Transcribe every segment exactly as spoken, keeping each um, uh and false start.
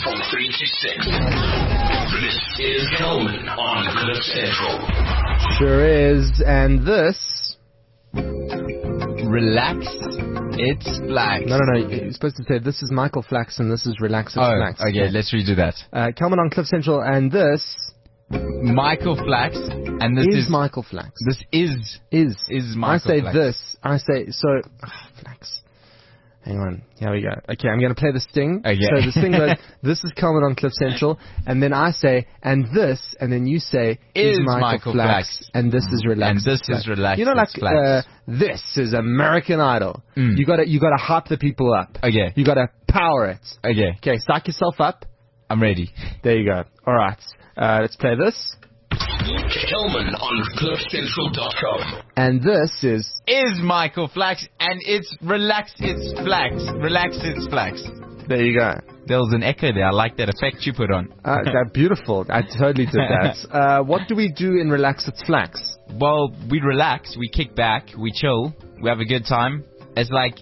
from three to six. This is Kelman on Cliff Central. Sure is, and this... Relax, it's Flax. No, no, no, you're supposed to say, this is Michael Flax, and this is Relax, it's oh, Flax. okay, let's redo that. Uh, Kelman on Cliff Central, and this... Michael Flax, and this is, is... Michael Flax. This is... Is. Is Michael I say Flax. this, I say, so... Oh, Flax. Hang on. Here we go. Okay, I'm going to play the sting. Okay. So the sting goes, this is Kelman on Cliff Central, and then I say, and this, and then you say, is, Is Michael, Michael Flax, Flax. and this is Relax. And this Flax. is Relax. You know, like, it's Flax. uh, this is American Idol. Mm. You gotta, you gotta hype the people up. Okay. You gotta power it. Okay, Okay, psych yourself up. I'm ready. There you go. Alright. Uh, let's play this. Kelman on cliff central dot com. And this is... Is Michael Flax, and it's Relax, it's Flax. Relax, it's Flax. There you go. There was an echo there. I like that effect you put on. Uh, that beautiful. I totally did that. Uh, what do we do in Relax It's Flax? Well, we relax, we kick back, we chill, we have a good time. It's like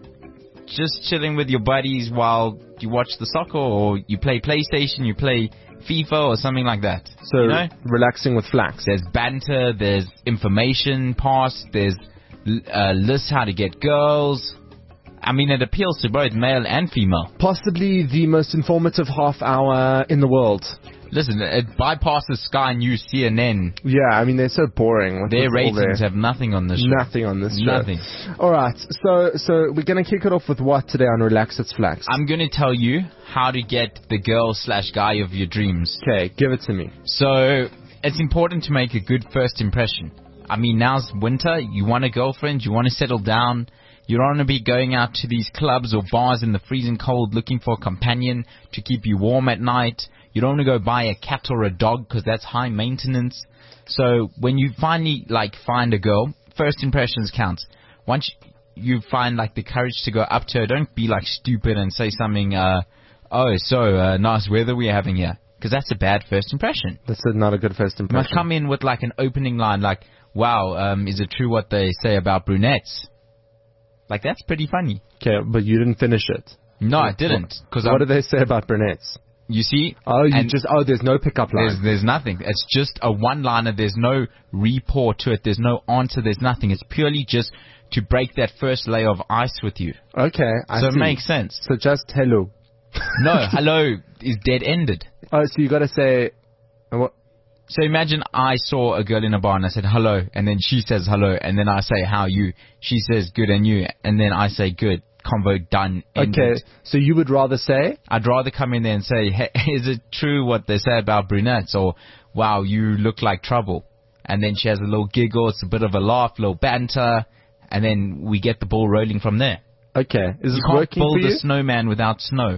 just chilling with your buddies while you watch the soccer, or you play PlayStation, you play FIFA or something like that. So, you know? relaxing with Flax. There's banter, there's information passed, there's uh, lists how to get girls. I mean, it appeals to both male and female. Possibly the most informative half hour in the world. Listen, it bypasses Sky News, C N N. Yeah, I mean, they're so boring. With Their this all ratings their- have nothing on this show. Nothing on this show. Nothing. All right, so so we're going to kick it off with what today on Relax It's Flax? I'm going to tell you how to get the girl slash guy of your dreams. Okay, give it to me. So, it's important to make a good first impression. I mean, now's winter, you want a girlfriend, you want to settle down, you don't want to be going out to these clubs or bars in the freezing cold looking for a companion to keep you warm at night. You don't want to go buy a cat or a dog because that's high maintenance. So when you finally like find a girl, first impressions count. Once you find like the courage to go up to her, don't be like stupid and say something, uh, oh, so uh, nice weather we're having here. Because that's a bad first impression. That's a, not a good first You impression. must come in with like an opening line like, wow, um, is it true what they say about brunettes? Like, that's pretty funny. Okay, but you didn't finish it. No, I didn't. Cause What I'm, do they say about brunettes? you see? Oh, you and just, oh, there's no pickup line. There's, there's nothing. It's just a one-liner. There's no report to it. There's no answer. There's nothing. It's purely just to break that first layer of ice with you. Okay, I so see. it makes sense. So just hello. No, hello is dead-ended. Oh, so you got to say, uh, what? So imagine I saw a girl in a bar and I said hello, and then she says hello, and then I say how are you? She says good, and you, and then I say good. Convo done. Ended. Okay, so you would rather say? I'd rather come in there and say, hey, is it true what they say about brunettes? Or, wow, you look like trouble. And then she has a little giggle, it's a bit of a laugh, a little banter, and then we get the ball rolling from there. Okay, is You this can't working build for you? a snowman without snow.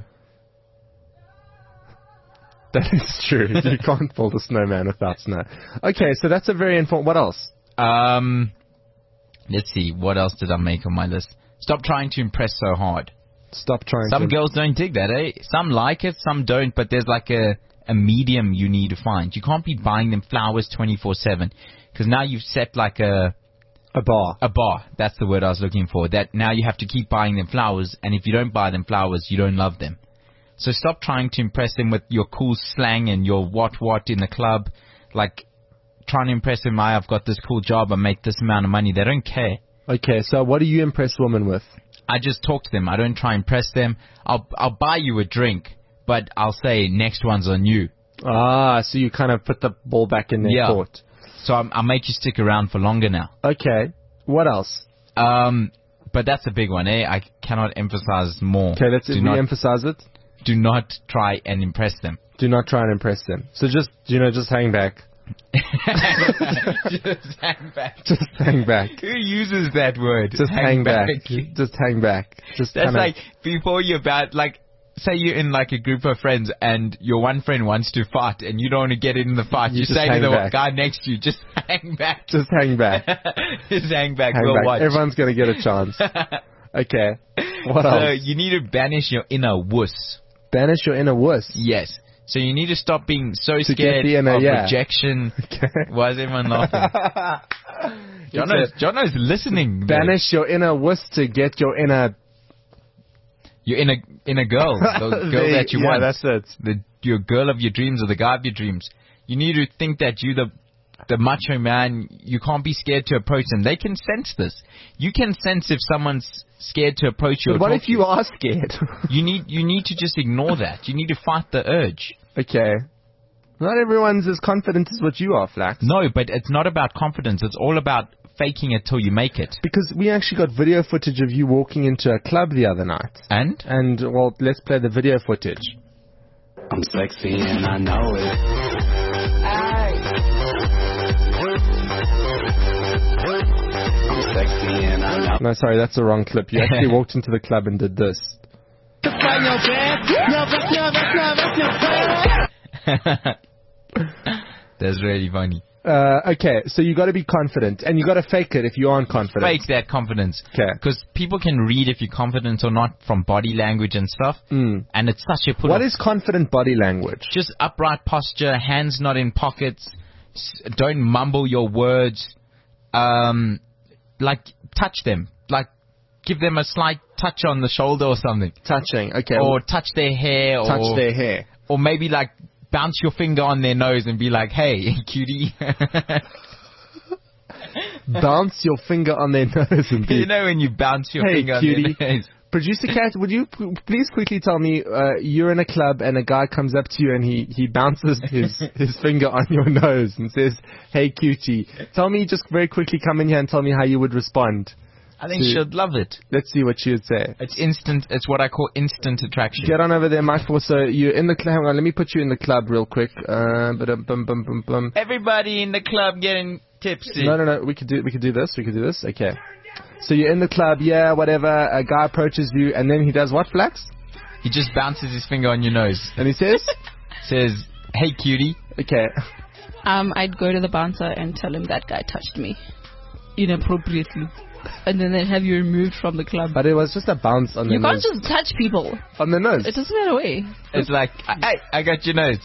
That is true. You can't build a snowman without snow. Okay, so that's a very important. What else? Um, let's see, what else did I make on my list? Stop trying to impress so hard. Stop trying Some to... girls don't dig that, eh? Some like it, some don't, but there's like a, a medium you need to find. You can't be buying them flowers twenty-four seven, because now you've set like a... A bar. A bar, that's the word I was looking for. That now you have to keep buying them flowers, and if you don't buy them flowers, you don't love them. So stop trying to impress them with your cool slang and your what-what in the club. Like, trying to impress them, I've got this cool job, I make this amount of money. They don't care. Okay, so what do you impress women with? I just talk to them. I don't try and impress them. I'll I'll buy you a drink, but I'll say next one's on you. Ah, so you kind of put the ball back in their Yeah. court. So I'm, I'll make you stick around for longer now. Okay, what else? Um, but that's a big one, eh? I cannot emphasize more. Okay, let's do not, re-emphasize it. do not try and impress them. Do not try and impress them. So just, you know, just hang back. Just hang back. Just hang back. Who uses that word? Just hang, back. Just hang back. Just That's kinda... like before you're about, like, say you're in like a group of friends and your one friend wants to fight and you don't want to get in the fight. You, You just say to hang the back. guy next to you, just hang back. Just hang back. Just hang back. Hang we'll back. watch. Everyone's going to get a chance. Okay. What so else? you need to banish your inner wuss. Banish your inner wuss. Yes. So you need to stop being so To get scared the inner, of yeah. rejection. Okay. Why is everyone laughing? Jono's, Jono's listening. there. Banish your inner wuss to get your inner... You're in a in a girl, the girl They- that you yeah, want. that's it. The your girl of your dreams or the guy of your dreams. You need to think that you the the macho man. You can't be scared to approach them. They can sense this. You can sense if someone's scared to approach you. But or what talk if to you are scared? You need you need to just ignore that. You need to fight the urge. Okay. Not everyone's as confident as what you are, Flax. No, but it's not about confidence. It's all about faking it till you make it. Because we actually got video footage of you walking into a club the other night. And And, well, let's play the video footage. I'm sexy and I know it. I'm sexy and I know No, sorry, that's the wrong clip. You actually walked into the club and did this. that's really funny. Uh, okay, so you got to be confident, and you got to fake it if you aren't confident. Fake that confidence. 'Kay. Because people can read if you're confident or not from body language and stuff. Mm. And it's such a put What off. is confident body language? Just upright posture, hands not in pockets. s- Don't mumble your words. Um, like touch them. Like give them a slight touch on the shoulder or something. Touching. Okay. Or touch their hair. touch or, their hair. Or maybe like bounce your finger on their nose and be like, hey, cutie. Bounce your finger on their nose and be... You know when you bounce your Hey, finger cutie. on their nose. Producer Cat, would you p- please quickly tell me, uh, you're in a club and a guy comes up to you and he, he bounces his, his finger on your nose and says, hey cutie. Tell me, just very quickly come in here and tell me how you would respond. I think See. she'll love it. Let's see what she would say. It's instant. It's what I call instant attraction. Get on over there, Michael. So you're in the club. Hang on, let me put you in the club real quick. Uh, bum, bum, bum, bum, bum. Everybody in the club getting tipsy. No, no, no. We could do we could do this. We could do this. Okay. So you're in the club, yeah, whatever. A guy approaches you, and then he does what, Flax? He just bounces his finger on your nose. And he says, Says, hey cutie. okay. Um, I'd go to the bouncer and tell him that guy touched me inappropriately, and then they'd have you removed from the club. But it was just a bounce on the You can't nose. just touch people. On the nose. It doesn't matter way. It's like, hey, I got your nose.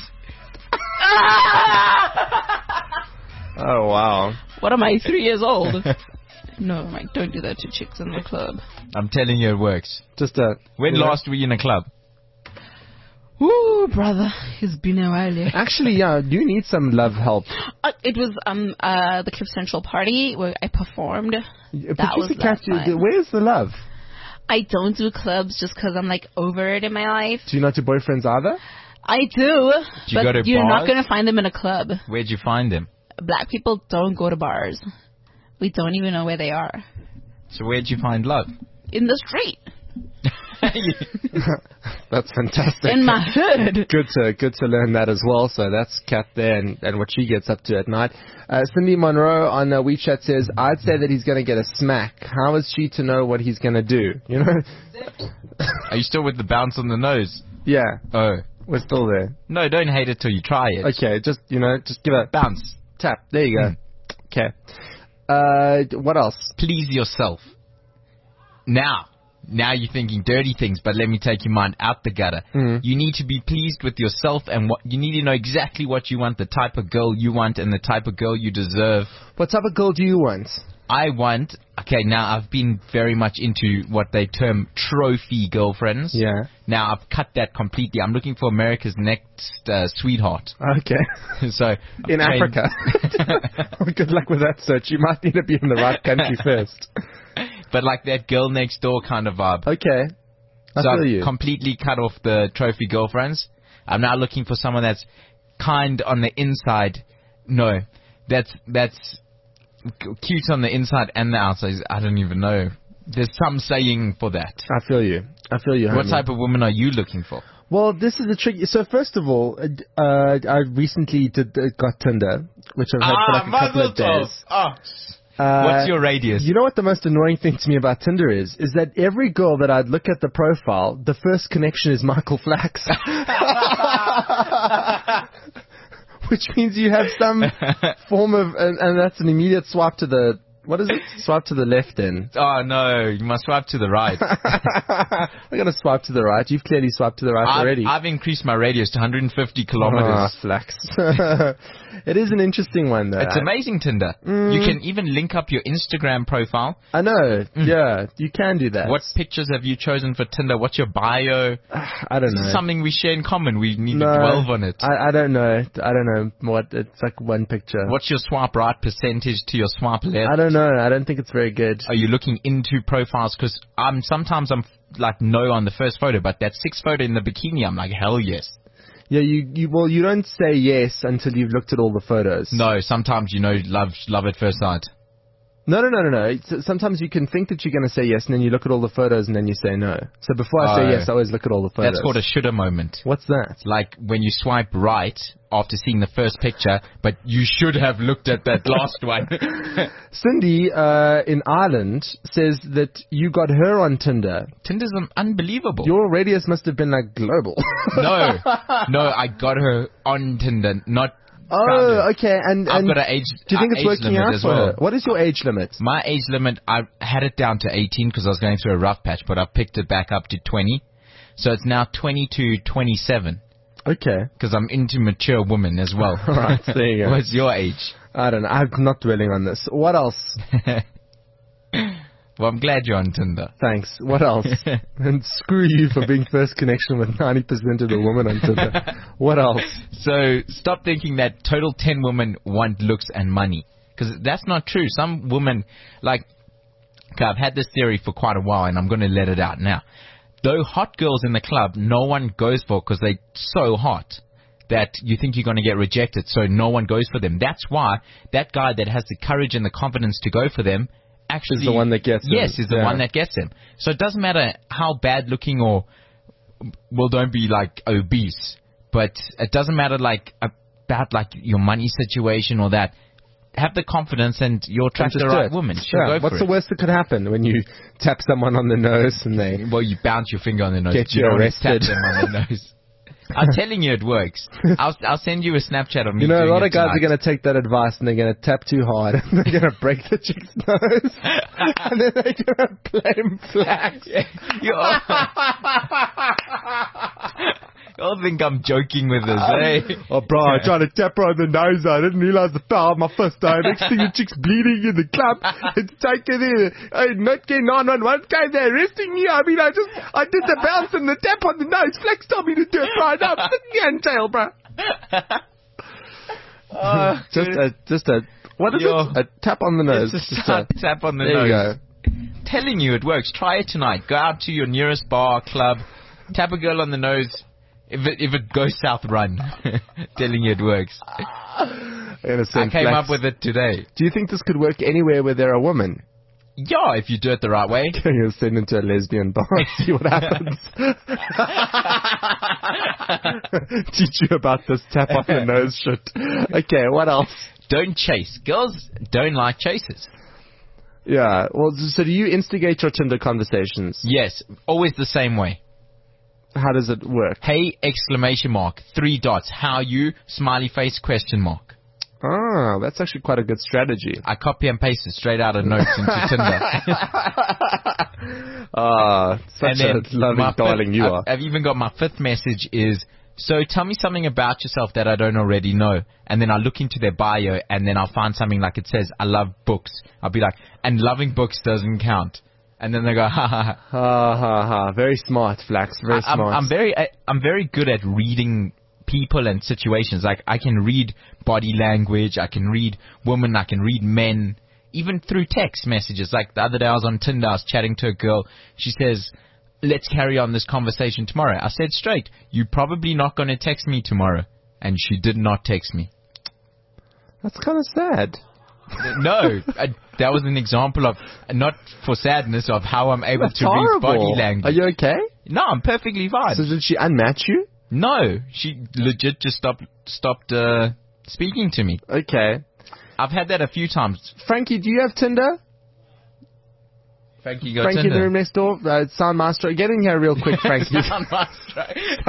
Oh wow. What am I, three years old? No, Mike, don't do that to chicks in the club. I'm telling you it works. Just a. When you know- last were you in a club? Ooh, brother, it's been a while. Yeah. Actually, yeah, you need some love help. Uh, it was um uh the Cliff Central party where I performed. That was Producer Cat, last time. where's the love? I don't do clubs just because I'm like over it in my life. Do you not do boyfriends either? I do, you but go to you're not bars? going to find them in a club. Where'd you find them? Black people don't go to bars. We don't even know where they are. So where'd you find love? In the street. That's fantastic. In my hood. Good to good to learn that as well. So that's Kat there and, and what she gets up to at night. Uh, Cindy Monroe on uh, WeChat says, I'd say that he's going to get a smack. How is she to know what he's going to do? You know? Are you still with the bounce on the nose? Yeah, Oh. we're still there. No, don't hate it till you try it. Okay, just, you know, just give a Bounce. tap. There you go. Okay. Uh, what else? Please yourself. Now. Now you're thinking dirty things, but let me take your mind out the gutter. Mhm. You need to be pleased with yourself, and what you need to know exactly what you want, the type of girl you want, and the type of girl you deserve. What type of girl do you want? I want, okay, now I've been very much into what they term trophy girlfriends. Yeah. Now I've cut that completely. I'm looking for America's next uh, sweetheart. Okay. So In I've changed- Africa. Well, good luck with that search. You might need to be in the right country first. But like that girl next door kind of vibe. Okay. I so feel I've you. completely cut off the trophy girlfriends. I'm now looking for someone that's kind on the inside. No, that's that's c- cute on the inside and the outside. I don't even know. There's some saying for that. I feel you. I feel you. What homie. type of woman are you looking for? Well, this is the trick. So first of all, uh, d- uh, I recently did uh, got Tinder, which I've had for like a couple of days. Ah. Uh, What's your radius? You know what the most annoying thing to me about Tinder is? Is that every girl that I'd look at the profile, the first connection is Michael Flax. Which means you have some form of, and, and that's an immediate swipe to the, what is it? Swipe to the left then. Oh no, you must swipe to the right. I got to swipe to the right. You've clearly swiped to the right I've, already. I've increased my radius to one hundred fifty Ah, kilometers. Flax. It is an interesting one, though. It's amazing, Tinder. Mm. You can even link up your Instagram profile. I know. Yeah, you can do that. What pictures have you chosen for Tinder? What's your bio? I don't This know. is something we share in common. We need No, to delve on it. I, I don't know. I don't know what. It's like one picture. What's your swipe right percentage to your swipe left? I don't know. I don't think it's very good. Are you looking into profiles? Because I'm sometimes I'm like no on the first photo, but that sixth photo in the bikini, I'm like hell yes. Yeah, you, you well, you don't say yes until you've looked at all the photos. No, sometimes you know love love at first sight. No, no, no, no, no. It's, sometimes you can think that you're going to say yes, and then you look at all the photos, and then you say no. So before I say Oh. yes, I always look at all the photos. That's called a shoulda moment. What's that? Like when you swipe right after seeing the first picture, but you should have looked at that last one. Cindy uh, in Ireland says that you got her on Tinder. Tinder's un- unbelievable. Your radius must have been like global. no, no, I got her on Tinder, not. found Oh, her. okay. And, I've and got an age. do you think uh, it's age working limit out as for well. her? What is your age limit? My age limit, I had it down to eighteen because I was going through a rough patch, but I've picked it back up to twenty. So it's now twenty to twenty-seven Okay. because I'm into mature women as well. All right, there you go. What's your age? I don't know. I'm not dwelling on this. What else? Well, I'm glad you're on Tinder. Thanks. What else? And screw you for being first connection with ninety percent of the women on Tinder. What else? So stop thinking that total ten women want looks and money, because that's not true. Some women, like, okay, I've had this theory for quite a while, and I'm going to let it out now. Though hot girls in the club, no one goes for because they're so hot that you think you're going to get rejected, so no one goes for them. That's why that guy that has the courage and the confidence to go for them actually Is the one that gets them. Yes, is the Yeah. one that gets them. So it doesn't matter how bad looking or, well, don't be like obese, but it doesn't matter like about like your money situation or that. Have the confidence and you'll attract Just the do right it. woman. She'll Yeah. go for What's the it. worst that could happen when you tap someone on the nose and they Well, you bounce your finger on the nose. Get you you don't want to arrested. tap them on the nose. I'm telling you, it works. I'll I'll send you a Snapchat of me. You know, a doing lot it of guys tonight. are going to take that advice and they're going to tap too hard and they're going to break the chick's nose and then they're going to blame flags. You all, you all think I'm joking with this, eh? Oh, bro, I tried to tap her on the nose. I didn't realize the power of my first time. Next thing, the chick's bleeding in the club. It's taken in. Hey, not getting nine one one guys, they're arresting me. I mean, I just, I did the bounce and the tap on the nose. Flex told me to do it right now. I'm sitting here in jail, bro. Oh, Just a, just a, what is Yo. it? A tap on the nose. It's a Just tap, tap on the there nose. you go. Telling you it works. Try it tonight. Go out to your nearest bar, club, tap a girl on the nose. If it if it goes south, run. Telling you it works. I'm gonna I send came flags. up with it today. Do you think this could work anywhere where there are women? Yeah, if you do it the right way. I'm gonna send into a lesbian bar and see what happens. Teach you about this tap on the nose shit. Okay, what else? Don't chase. Girls don't like chasers. Yeah, well, so do you instigate your Tinder conversations? Yes, always the same way. How does it work? Hey, exclamation mark, three dots, how you, smiley face, question mark. Ah, that's actually quite a good strategy. I copy and paste it straight out of notes into Tinder. Ah, such a loving my darling fifth, you I've, are. I've even got my fifth message is, so tell me something about yourself that I don't already know. And then I look into their bio and then I'll find something like it says, I love books. I'll be like, and loving books doesn't count. And then they go, ha ha ha. Ha ha ha. Very smart, Flax. Very I- I'm, smart. I'm very, I, I'm very good at reading people and situations. Like I can read body language, I can read women, I can read men, even through text messages. Like the other day I was on Tinder, I was chatting to a girl. She says, let's carry on this conversation tomorrow. I said straight, you're probably not going to text me tomorrow. And she did not text me. That's kind of sad. No, I, that was an example of, not for sadness, of how I'm able That's to horrible. read body language. Are you okay? No, I'm perfectly fine. So did she unmatch you? No, she legit just stopped stopped uh, speaking to me. Okay. I've had that a few times. Frankie, do you have Tinder? Frankie got Frankie in the Tinder. room next door. Uh, Sound Maestro, get in here real quick, Frankie. Sound Maestro.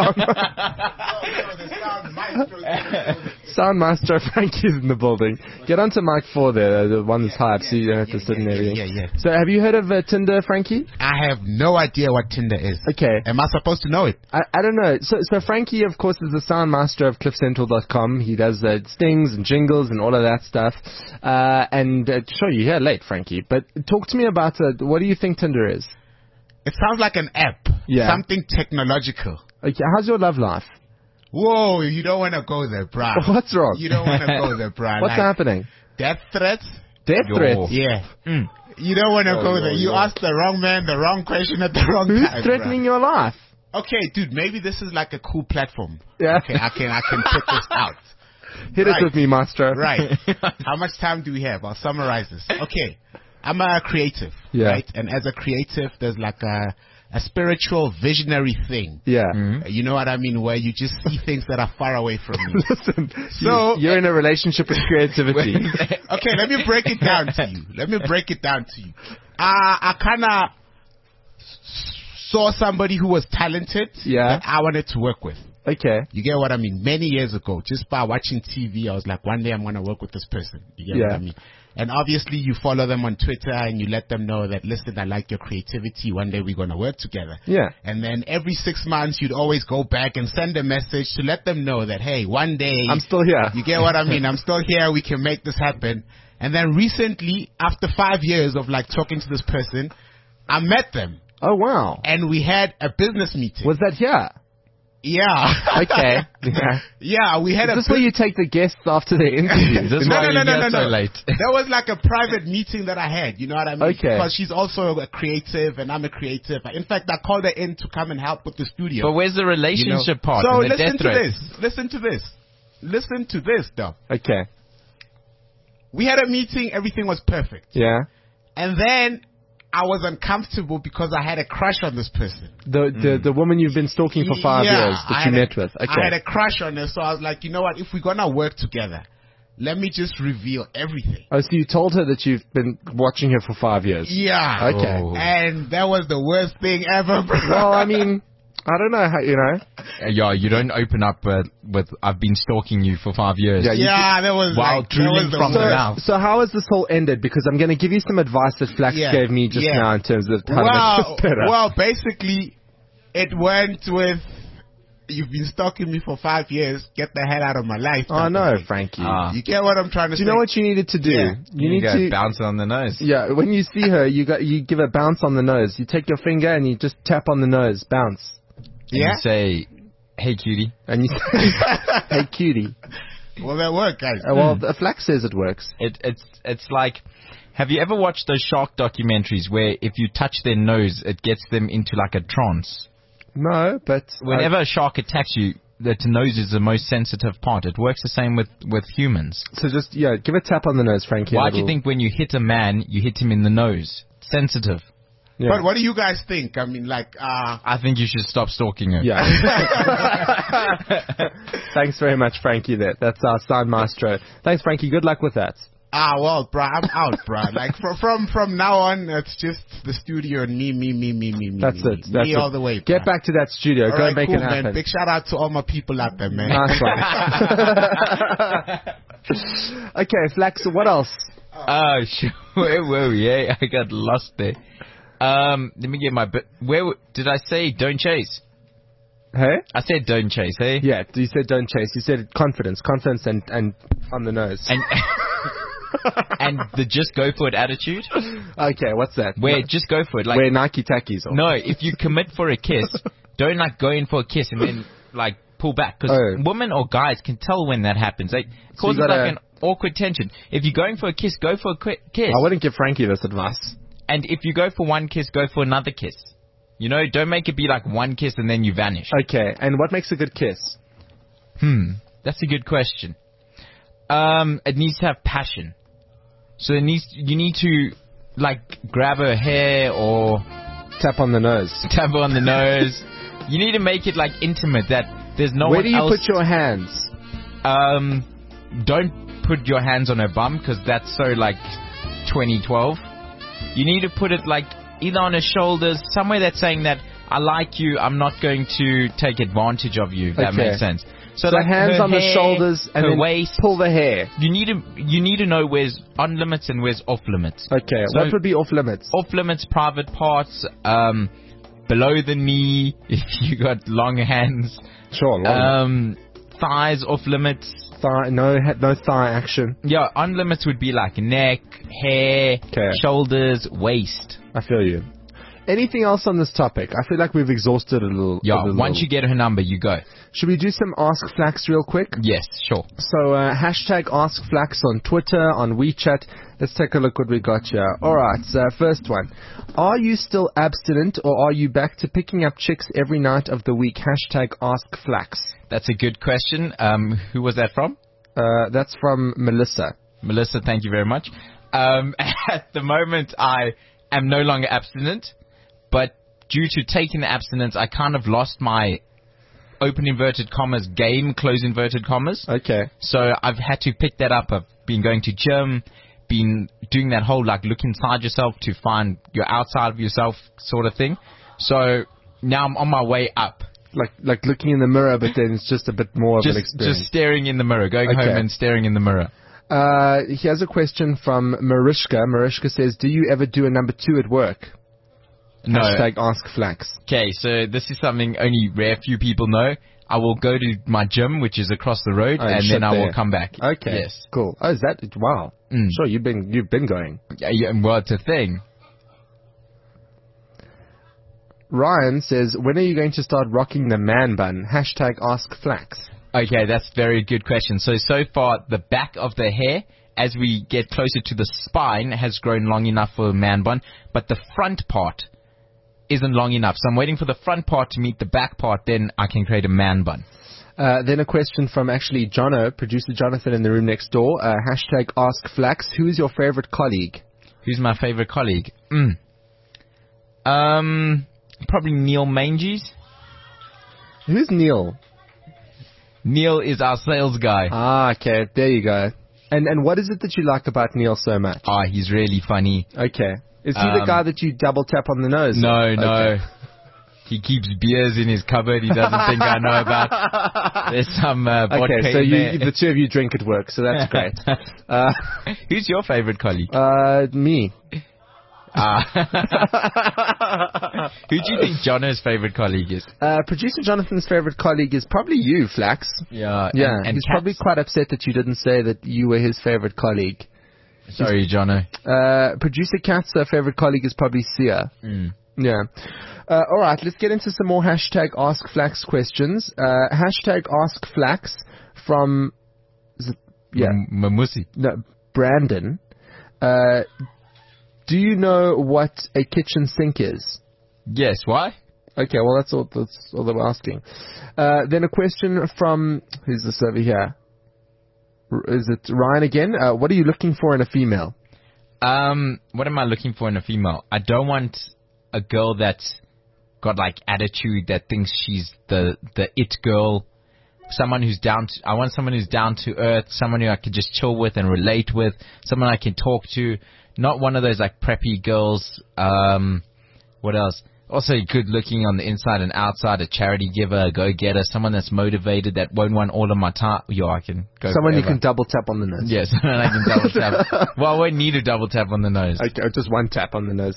Sound Maestro, Frankie's in the building. Get onto mic four there, the one that's high up, so you don't have to sit and everything. Yeah, yeah. So, have you heard of uh, Tinder, Frankie? I have no idea what Tinder is. Okay. Am I supposed to know it? I, I don't know. So, so Frankie, of course, is the sound master of cliff central dot com. He does uh, stings and jingles and all of that stuff. Uh, and uh, sure, you're here late, Frankie. But talk to me about uh, what do you think Tinder is? It sounds like an app. Yeah. Something technological. Okay, how's your love life? Whoa, you don't want to go there, bruh. What's wrong? You don't want to go there, bruh. What's like, happening? Death threats? Death Yo. threats? Yeah. Mm. You don't want to Oh, go yo, there. You yo. asked the wrong man the wrong question at the wrong Who's time. threatening bruh. your life? Okay, dude, maybe this is like a cool platform. Yeah. Okay, I can I can put this out. Hit Right. us with me, Maestro. Right. How much time do we have? I'll summarize this. Okay. I'm a creative. Yeah. Right? And as a creative, there's like a, a spiritual visionary thing. Yeah. Mm-hmm. You know what I mean? Where you just see things that are far away from you. Listen, So- you, you're in a relationship with creativity. Okay, let me break it down to you. Let me break it down to you. Uh, I kind of saw somebody who was talented Yeah. that I wanted to work with. Okay. You get what I mean? Many years ago, just by watching T V, I was like, one day I'm going to work with this person. You get what Yeah. I mean? And obviously, you follow them on Twitter and you let them know that, listen, I like your creativity. One day we're going to work together. Yeah. And then every six months, you'd always go back and send a message to let them know that, hey, one day. I'm still here. You get what I mean? I'm still here. We can make this happen. And then recently, after five years of like talking to this person, I met them Oh, wow. and we had a business meeting. Was that here? Yeah. Okay. Yeah. Yeah, we had Is a this where you take the guests after their interviews? This is no, why no, no, you're no, here no, so no. late. That was like a private meeting that I had. You know what I mean? Okay. Because she's also a creative and I'm a creative. In fact, I called her in to come and help with the studio. But where's the relationship You know? part? So and the listen death to threat? this. Listen to this. Listen to this, though. Okay. We had a meeting. Everything was perfect. Yeah. And then I was uncomfortable because I had a crush on this person. The the the woman you've been stalking for five Yeah, years that I you had a- met with. I had Okay. a crush on her, so I was like, you know what? If we're gonna work together, let me just reveal everything. Oh, so you told her that you've been watching her for five years. Yeah. Okay. Oh. And that was the worst thing ever, bro. Well, I mean, I don't know how you know. Uh, Yeah, you don't open up uh, with, I've been stalking you for five years. Yeah, you- yeah, that was While like, that drooling was the from the worst. mouth. So how has this whole ended? Because I'm going to give you some advice that Flax Yeah, gave me just yeah. now in terms of how to make Well, this better. well, basically, it went with, you've been stalking me for five years, get the hell out of my life. Oh type of no, thing. Frankie. Ah. You get what I'm trying to do say? you know what you needed to do? Yeah. You need go to. bounce on the nose. Yeah, when you see her, you got you give a bounce on the nose. You take your finger and you just tap on the nose, bounce, And Yeah? you say, hey, cutie. and you say, "Hey, cutie." Well, that worked, guys. Uh, well, the Flax says it works. It, it's it's like, have you ever watched those shark documentaries where if you touch their nose, it gets them into like a trance? No, but Whenever a shark attacks you, the nose is the most sensitive part. It works the same with, with humans. so just yeah, give a tap on the nose, Frankie. Why and do you it'll- think when you hit a man, you hit him in the nose? Sensitive. Yeah. But what do you guys think? I mean, like, uh, I think you should stop stalking her. Yeah. Thanks very much, Frankie. There, that's our sound maestro. Thanks, Frankie. Good luck with that. ah, well, bruh, I'm out, bruh. Like, from, from, from now on, it's just the studio and me, me, me, me, me, me. That's me, it. Me, That's me it. all the way, Get bruh. back to that studio. All Go right, and make cool, it happen. man. Big shout out to all my people out there, man. Nice one. Okay, Flax. What else? Oh, sure. Where were we? Eh? I got lost there. Um, let me get my. Bit. Where w- did I say don't chase? Hey? I said don't chase, eh? Yeah, you said don't chase. You said confidence. Confidence and, and on the nose. And and the just go for it attitude, Okay, what's that? where just go for it. Like Where Nike tackies on. no, if you commit for a kiss, don't like go in for a kiss and then like pull back because Oh. women or guys can tell when that happens. Like it So you causes gotta- like an awkward tension. If you're going for a kiss, go for a quick kiss. I wouldn't give Frankie this advice. And if you go for one kiss, go for another kiss. You know, don't make it be like one kiss and then you vanish. Okay, and what makes a good kiss? Hmm, that's a good question. Um, it needs to have passion. So it needs you need to like grab her hair or Tap on the nose. tap her on the nose. You need to make it like intimate that there's no Where one do you else. put your hands? Um, don't put your hands on her bum because that's so like twenty twelve. You need to put it like either on her shoulders, somewhere that's saying that I like you, I'm not going to take advantage of you, if that Okay. makes sense. So, So like hands her on the hair, shoulders and her then waist. pull the hair. You need to you need to know where's on limits and where's off limits. Okay, So- what would be off limits? Off limits, private parts, um, below the knee if you got long hands, Sure, long um, thighs off limits. thigh, no, ha- no thigh action. Yeah, on limits would be like neck, hair, Okay. shoulders, waist. I feel you. Anything else on this topic? I feel like we've exhausted a little. Yeah, a little. once you get her number, you go. Should we do some Ask Flax real quick? Yes, sure. So uh, hashtag Ask Flax on Twitter, on WeChat. Let's take a look what we got here. All right, so first one. Are you still abstinent or are you back to picking up chicks every night of the week? Hashtag Ask Flax. That's a good question. Um, who was that from? Uh, that's from Melissa. Melissa, thank you very much. Um, at the moment, I am no longer abstinent, but due to taking the abstinence, I kind of lost my open inverted commas game, close inverted commas. Okay. So I've had to pick that up. I've been going to gym, been doing that whole like look inside yourself to find your outside of yourself sort of thing. So now I'm on my way up. Like like looking in the mirror, but then it's just a bit more of Just, an experience. just staring in the mirror, going Okay. home and staring in the mirror. Uh, here's a question from Marishka. Marishka says, do you ever do a number two at work? No. Hashtag Ask Flax. Okay, so this is something only rare few people know. I will go to my gym, which is across the road, Oh, and shit then I there. will come back. Okay. Yes. Cool. Oh, is that wow? Mm. Sure, you've been you've been going. Yeah, yeah, well, it's a thing. Ryan says, when are you going to start rocking the man bun? Hashtag Ask Flax. Okay, that's a very good question. So, so far, the back of the hair, as we get closer to the spine, has grown long enough for a man bun, but the front part isn't long enough. So I'm waiting for the front part to meet the back part, then I can create a man bun. Uh, then a question from actually Jono, producer Jonathan in the room next door. Uh, hashtag Ask Flax. Who is your favorite colleague? Who's my favorite colleague? Mm. Um, probably Neil Manges. Who's Neil? Neil is our sales guy. Ah, okay. There you go. And and what is it that you like about Neil so much? Ah, he's really funny. Okay. Is he the Um, guy that you double tap on the nose? No, no. Okay. He keeps beers in his cupboard he doesn't think I know about. There's some uh, vodka Okay, so in you, there. the two of you drink at work, so that's great. Uh, Who's your favorite colleague? uh, me. Ah. Who do you think Jono's favorite colleague is? Uh, producer Jonathan's favorite colleague is probably you, Flax. Yeah, Yeah, and, and he's Kat's- probably quite upset that you didn't say that you were his favorite colleague. Sorry, Jono. Uh, producer Kat's uh, favorite colleague is probably Sia. Mm. Yeah. Uh, all right, let's get into some more hashtag Ask Flax questions. Uh, hashtag Ask Flax from, is it, yeah, M- Mamusi. no, Brandon. Uh, do you know what a kitchen sink is? Yes, why? Okay, well that's all. That's all they were asking. Uh, then a question from who's this over here? R- Is it Ryan again? Uh, what are you looking for in a female? Um, what am I looking for in a female? I don't want a girl that's got like attitude, that thinks she's the the it girl. Someone who's down to, I want someone who's down to earth, someone who I can just chill with and relate with, someone I can talk to. Not one of those like preppy girls. Um, what else? Also good looking on the inside and outside, a charity giver, a go-getter, someone that's motivated, that won't want all of my time. Yo, I can go Someone you forever. can double tap on the nose. Yes, and I can double tap. Well, I won't need a double tap on the nose. Okay, just one tap on the nose.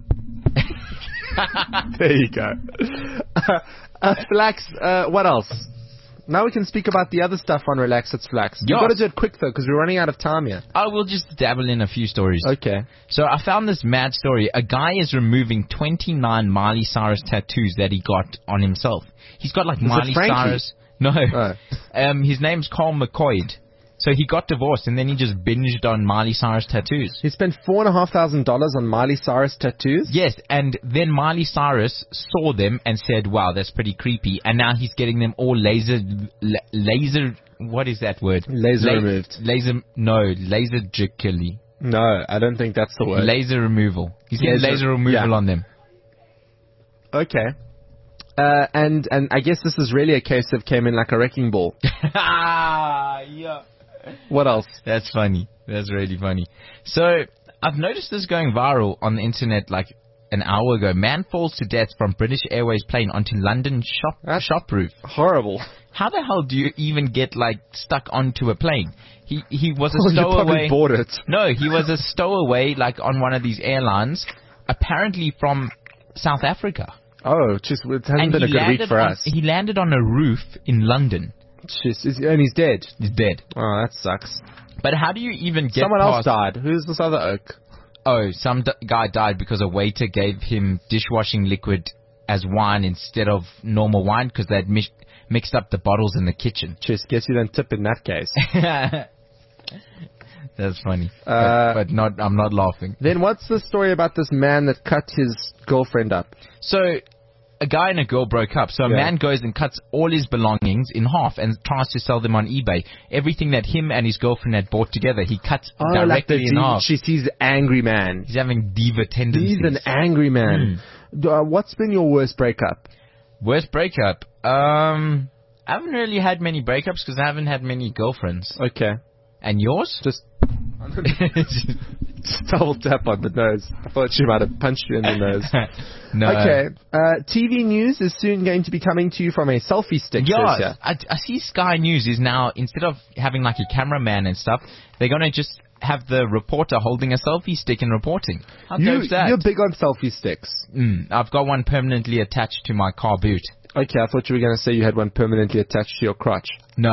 There you go. Uh, uh, Flax, uh, what else? Now we can speak about the other stuff on Relax It's Flax. You've Yes. got to do it quick, though, because we're running out of time here. I will just dabble in a few stories. Okay. So I found this mad story. A guy is removing twenty-nine Miley Cyrus tattoos that he got on himself. He's got like it Miley Frankie? Cyrus. No. Oh. Um, his name's Carl McCoy. So he got divorced and then he just binged on Miley Cyrus tattoos. He spent four and a half thousand dollars on Miley Cyrus tattoos. Yes, and then Miley Cyrus saw them and said, wow, that's pretty creepy. And now he's getting them all laser, la- laser, what is that word? Laser removed. Laser, no, lasergically. No, I don't think that's the word. Laser removal. He's getting Laser- laser removal yeah. on them. Okay. Uh, and and I guess this is really a case of came in like a wrecking ball. yeah. What else? That's funny. That's really funny. So I've noticed this going viral on the internet, like an hour ago. Man falls to death from British Airways plane onto London shop That's shop roof. Horrible. How the hell do you even get like stuck onto a plane? He he was a Oh, you probably stowaway. bought it. No, he was a stowaway like on one of these airlines, apparently from South Africa. Oh, just it hasn't And been a he good week landed for on, us. He landed on a roof in London. Jeez, is, and he's dead. He's dead. Oh, that sucks. But how do you even get Someone else past... died. Who's this other oak? Oh, some d- guy died because a waiter gave him dishwashing liquid as wine instead of normal wine because they'd mi- mixed up the bottles in the kitchen. Just guess you don't tip in that case. That's funny. Uh, but, but not. I'm not laughing. Then what's the story about this man that cut his girlfriend up? So, a guy and a girl broke up. So a Yeah. man goes and cuts all his belongings in half and tries to sell them on eBay. Everything that him and his girlfriend had bought together, he cuts Oh, like directly the in div- half. she sees the angry man. He's having diva tendencies. He's an angry man. Hmm. D- Uh, what's been your worst breakup? Worst breakup. Um, I haven't really had many breakups because I haven't had many girlfriends. Okay. And yours? Just, just double tap on the nose. I thought she might have punched you in the nose. No. Okay. Uh, T V news is soon going to be coming to you from a selfie stick. Yeah, says here. I, I see Sky News is now, instead of having like a cameraman and stuff, they're going to just have the reporter holding a selfie stick and reporting. How You, dope's that? you're big on selfie sticks. Mm, I've got one permanently attached to my car boot. Okay, I thought you were going to say you had one permanently attached to your crotch. No.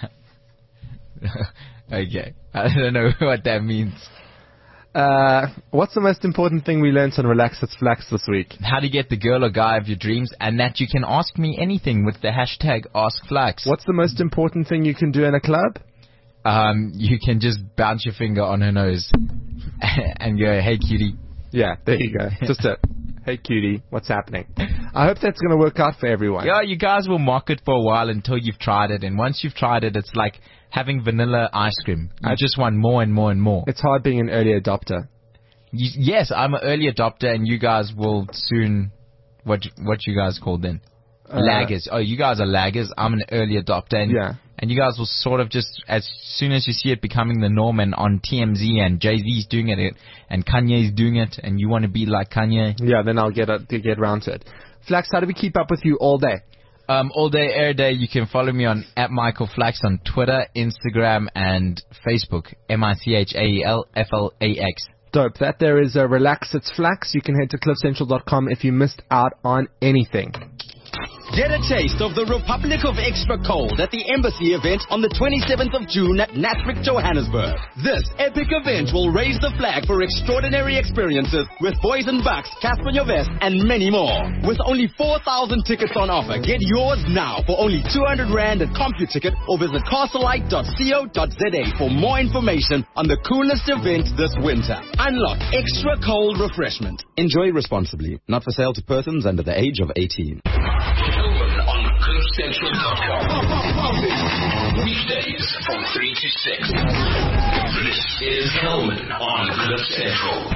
Okay. I don't know what that means. Uh, what's the most important thing we learned on Relax It's Flax this week? How to get the girl or guy of your dreams, and that you can ask me anything with the hashtag AskFlax. What's the most important thing you can do in a club? Um, you can just bounce your finger on her nose and go, hey, cutie. Yeah, there you go. Just a, hey cutie, what's happening? I hope that's going to work out for everyone. Yeah, you guys will mock it for a while until you've tried it, and once you've tried it, it's like having vanilla ice cream. You I- just want more and more and more. It's hard being an early adopter. You, yes, I'm an early adopter, and you guys will soon, what what you guys call then? Uh, Laggers. Oh, you guys are laggers. I'm an early adopter, and Yeah. and you guys will sort of just, as soon as you see it becoming the norm, and on T M Z and Jay-Z's doing it, and Kanye's doing it, and you want to be like Kanye. Yeah, then I'll get a, to get around to it. Flax, how do we keep up with you all day? Um, all day, every day, you can follow me on at Michael Flax on Twitter, Instagram, and Facebook. M I C H A E L F L A X. Dope. That there is a Relax It's Flax. You can head to cliff central dot com if you missed out on anything. Get a taste of the Republic of Extra Cold at the Embassy event on the twenty-seventh of June at Naswick, Johannesburg. This epic event will raise the flag for extraordinary experiences with Boys and Bucks, Casper Your Vest, and many more. With only four thousand tickets on offer, get yours now for only two hundred rand at CompuTicket or visit castlelight dot co dot za for more information on the coolest event this winter. Unlock extra cold refreshment. Enjoy responsibly. Not for sale to persons under the age of eighteen. Hellman on cliff central dot com. Weekdays from three to six. This is Hellman on Cliff Central.